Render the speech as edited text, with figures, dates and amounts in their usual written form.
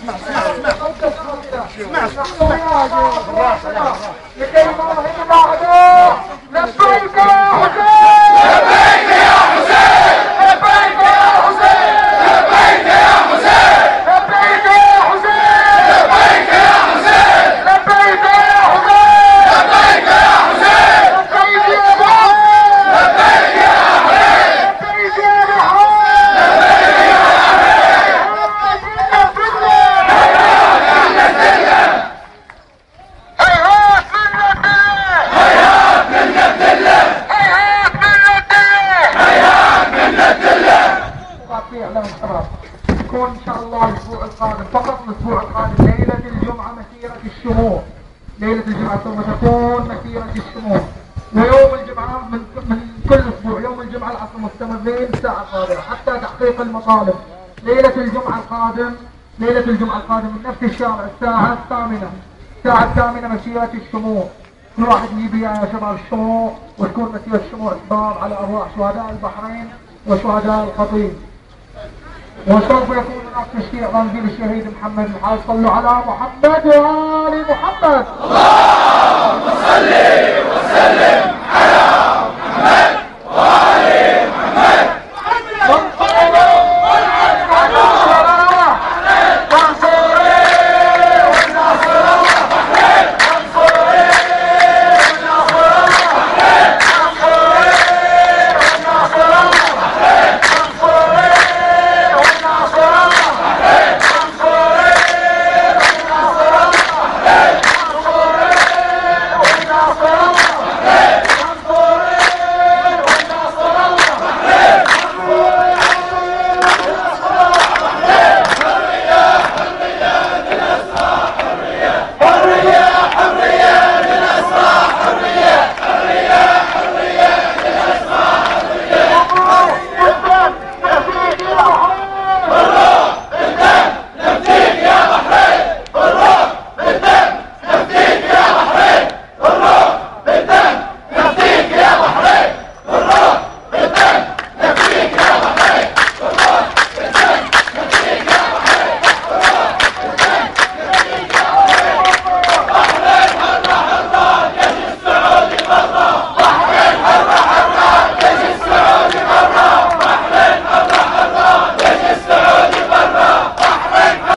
يكون ان شاء الله الاسبوع القادم، فقط الاسبوع القادم ليلة الجمعة مسيرة الشموع. ليلة الجمعة ثم تكون مسيرة الشموع، ويوم الجمعة من كل اسبوع يوم الجمعة العصر مستمرين الساعة 4 حتى تحقيق المطالب. ليلة الجمعة القادم من نفس الشارع الساعة 8 مسيرة الشموع. كل واحد يجيب يا شباب الشموع، وتكون مسيرة الشموع إصرار على أرواح شهداء البحرين وشهداء الخطيب. وسوف يكون هناك تشييع رمزي للشهيد محمد الحاج. صلوا على محمد وآل محمد. اللهم صل وسلم على